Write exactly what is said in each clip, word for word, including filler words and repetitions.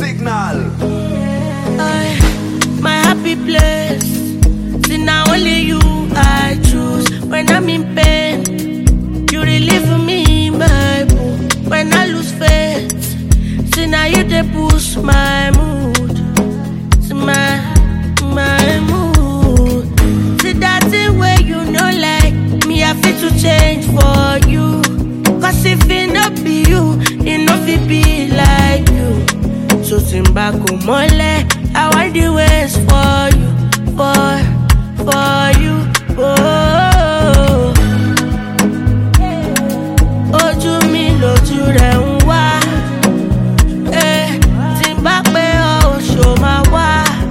Signal. I, my happy place. See now only you I choose. When I'm in pain, you relieve me, my boo. When I lose faith, see now you they push my mood. See my, my mood. See that thing where you know like me, I feel to change for you. Cause if it not be you, it not fit be like you. So Timbako mole, I want the ways for you, for, for you, oh. Ojú mi lójú rẹ̀ ń wá, eh. Timbakpe o ṣo ma wá,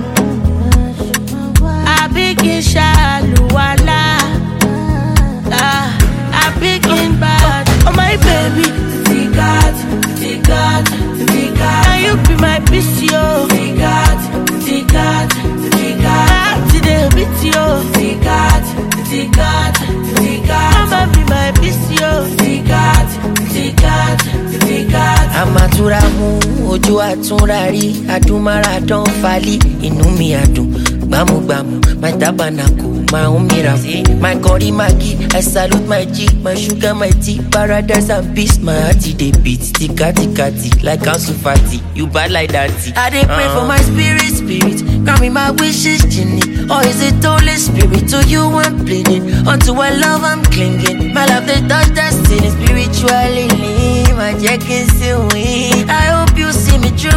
àbí kí n ṣàlùwàlá, ah, àbí kí n bad. Oh my baby, Tigat, Tigat, Tigat. Can you be my peace, yo? Tigat, Tigat, Tigat. Today beat yo. Tigat, Tigat, Tigat. I'ma be my peace, yo. Tigat, Tigat, Tigat. Amatura mu, ojú àtúnrárí, adúmára dán falí, inú mi àdùn, gbámúgbámú, my tabernacle, my own miracle, my curry Maggi, I salute my G, my sugar, my tea, paradise and peace, my hearty they beat, tika tika tika, like Ansu Fati, you bad like that. I dey pray uh-huh. for my spirit, spirit, grant me my wishes, genie, or is it Holy Spirit? To you I'm pleading, unto my love I'm clinging, my love they touch destiny, spiritually, my jacket still win. I hope you see me through.